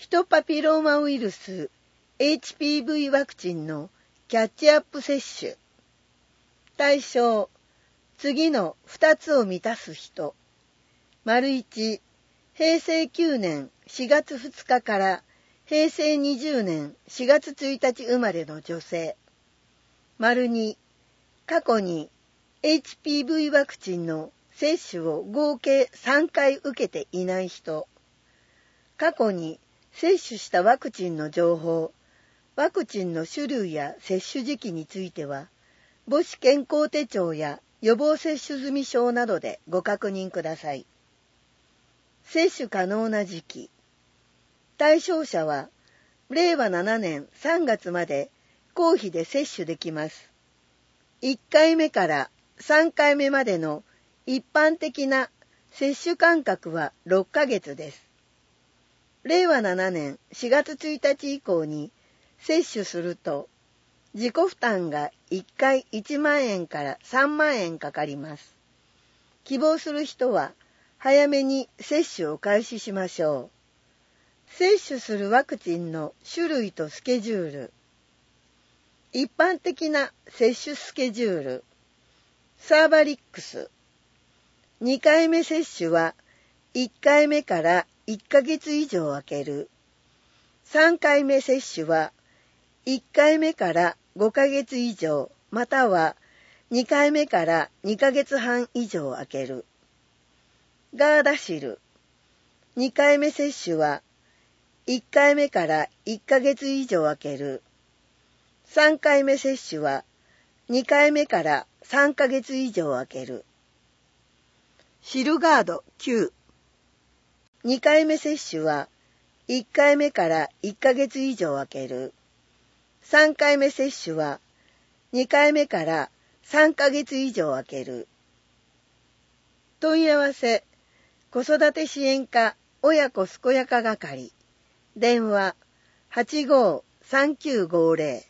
ヒトパピローマウイルス HPV ワクチンのキャッチアップ接種。対象、次の2つを満たす人。1、平成9年4月2日から平成20年4月1日生まれの女性。2、過去に HPV ワクチンの接種を合計3回受けていない人。過去に接種したワクチンの情報、ワクチンの種類や接種時期については、母子健康手帳や予防接種済証などでご確認ください。接種可能な時期。対象者は、令和7年3月まで公費で接種できます。1回目から3回目までの一般的な接種間隔は6ヶ月です。令和7年4月1日以降に接種すると、自己負担が1回1万円から3万円かかります。希望する人は早めに接種を開始しましょう。接種するワクチンの種類とスケジュール。一般的な接種スケジュール。サーバリックス。2回目接種は1回目から1ヶ月以上空ける。3回目接種は1回目から5ヶ月以上、または2回目から2ヶ月半以上空ける。ガーダシル。2回目接種は1回目から1ヶ月以上空ける。3回目接種は2回目から3ヶ月以上空ける。シルガード9。2回目接種は1回目から1ヶ月以上空ける。3回目接種は2回目から3ヶ月以上空ける。問い合わせ、子育て支援課親子健やか係。電話85-3950